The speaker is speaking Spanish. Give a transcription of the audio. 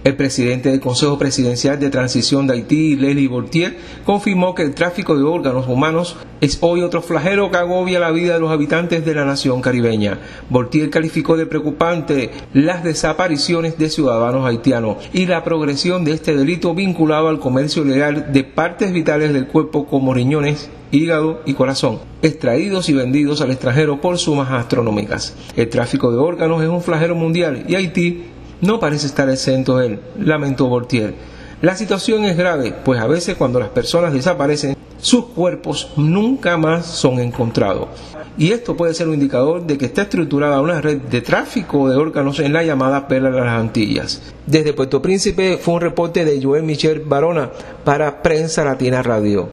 El presidente del Consejo Presidencial de Transición de Haití, Leslie Voltier, confirmó que el tráfico de órganos humanos es hoy otro flagelo que agobia la vida de los habitantes de la nación caribeña. Voltier calificó de preocupante las desapariciones de ciudadanos haitianos y la progresión de este delito vinculado al comercio ilegal de partes vitales del cuerpo como riñones, hígado y corazón, extraídos y vendidos al extranjero por sumas astronómicas. El tráfico de órganos es un flagelo mundial y Haití no parece estar exento de él, lamentó Voltier. La situación es grave, pues a veces cuando las personas desaparecen, sus cuerpos nunca más son encontrados. Y esto puede ser un indicador de que está estructurada una red de tráfico de órganos en la llamada Perla de las Antillas. Desde Puerto Príncipe fue un reporte de Joel Michel Barona para Prensa Latina Radio.